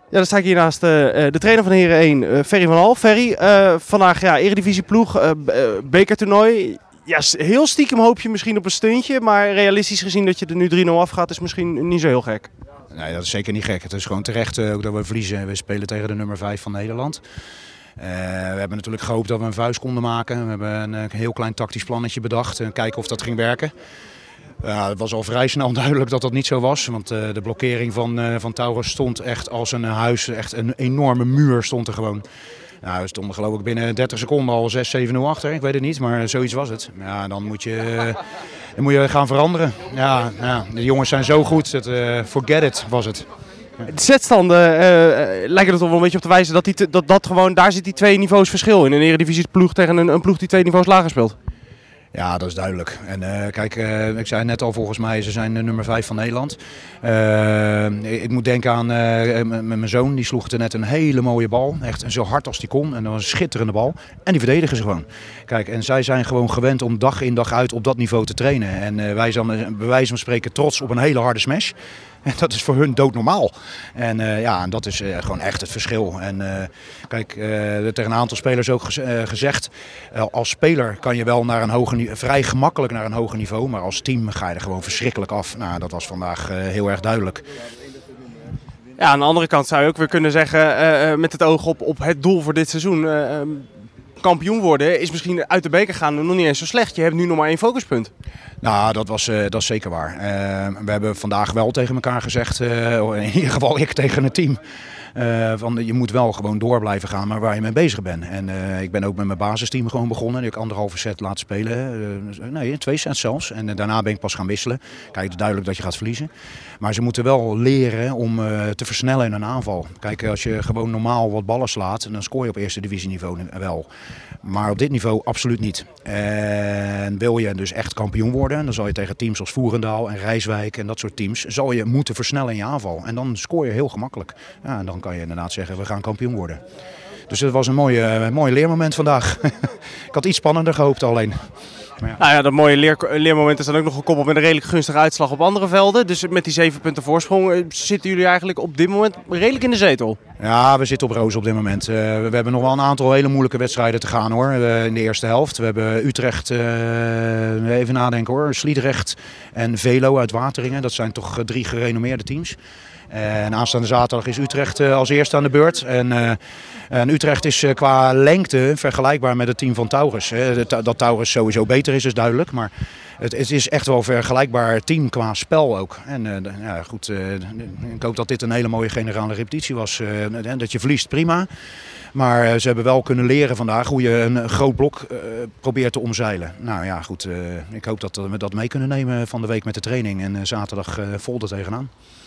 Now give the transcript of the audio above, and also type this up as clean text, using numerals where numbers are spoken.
Ja, dan sta ik hier naast de trainer van Heren 1, Ferry van Hal. Ferry, vandaag eredivisieploeg, bekertoernooi. Ja, heel stiekem hoop je misschien op een stuntje, maar realistisch gezien dat je er nu 3-0 afgaat is misschien niet zo heel gek. Nee, dat is zeker niet gek. Het is gewoon terecht ook dat we verliezen. We spelen tegen de nummer 5 van Nederland. We hebben natuurlijk gehoopt dat we een vuist konden maken. We hebben een heel klein tactisch plannetje bedacht en kijken of dat ging werken. Het was al vrij snel duidelijk dat dat niet zo was. Want de blokkering van Taurus stond echt als een huis. Echt een enorme muur stond er gewoon. Nou, we stonden geloof ik binnen 30 seconden al 6-7-0 achter. Ik weet het niet, maar zoiets was het. Ja, dan moet je gaan veranderen. Ja, de jongens zijn zo goed. Forget it was het. De zetstanden lijken er toch wel een beetje op te wijzen dat gewoon, daar zit die 2 niveaus verschil in. Een eredivisieploeg tegen een ploeg die 2 niveaus lager speelt. Ja, dat is duidelijk. En kijk, ik zei net al, volgens mij, ze zijn de nummer 5 van Nederland. Ik moet denken aan mijn zoon, die sloeg er net een hele mooie bal. Echt zo hard als die kon. En dat was een schitterende bal. En die verdedigen ze gewoon. Kijk, en zij zijn gewoon gewend om dag in dag uit op dat niveau te trainen. En wij zijn bij wijze van spreken trots op een hele harde smash. En dat is voor hun doodnormaal. En dat is gewoon echt het verschil. En kijk, tegen een aantal spelers ook gezegd, als speler kan je wel naar een vrij gemakkelijk naar een hoger niveau, maar als team ga je er gewoon verschrikkelijk af. Nou, dat was vandaag heel erg duidelijk. Ja, aan de andere kant zou je ook weer kunnen zeggen, met het oog op het doel voor dit seizoen, kampioen worden is misschien uit de beker gaan nog niet eens zo slecht. Je hebt nu nog maar 1 focuspunt. Nou, dat is zeker waar. We hebben vandaag wel tegen elkaar gezegd, in ieder geval ik tegen het team, van je moet wel gewoon door blijven gaan maar waar je mee bezig bent. En ik ben ook met mijn basisteam gewoon begonnen. Ik heb 1,5 set laten spelen. Nee, 2 sets zelfs. En daarna ben ik pas gaan wisselen. Kijk, het is duidelijk dat je gaat verliezen. Maar ze moeten wel leren om te versnellen in een aanval. Kijk, als je gewoon normaal wat ballen slaat, dan scoor je op eerste divisieniveau wel. Maar op dit niveau absoluut niet. En wil je dus echt kampioen worden, dan zal je tegen teams als Voerendaal en Rijswijk en dat soort teams, zal je moeten versnellen in je aanval. En dan scoor je heel gemakkelijk. Ja, en dan kan je inderdaad zeggen, we gaan kampioen worden. Dus het was een mooi leermoment vandaag. Ik had iets spannender gehoopt alleen. Ja. Nou ja, dat mooie leermoment is dan ook nog gekoppeld met een redelijk gunstige uitslag op andere velden. Dus met die 7 punten voorsprong zitten jullie eigenlijk op dit moment redelijk in de zetel. Ja, we zitten op roos op dit moment. We hebben nog wel een aantal hele moeilijke wedstrijden te gaan hoor, in de eerste helft. We hebben Utrecht, even nadenken hoor, Sliedrecht en Velo uit Wateringen. Dat zijn toch 3 gerenommeerde teams. En aanstaande zaterdag is Utrecht als eerste aan de beurt. En Utrecht is qua lengte vergelijkbaar met het team van Taurus. Dat Taurus sowieso beter is duidelijk. Maar het is echt wel een vergelijkbaar team qua spel ook. En goed, ik hoop dat dit een hele mooie generale repetitie was. Dat je verliest, prima. Maar ze hebben wel kunnen leren vandaag hoe je een groot blok probeert te omzeilen. Nou ja, goed. Ik hoop dat we dat mee kunnen nemen van de week met de training. En zaterdag vol er tegenaan.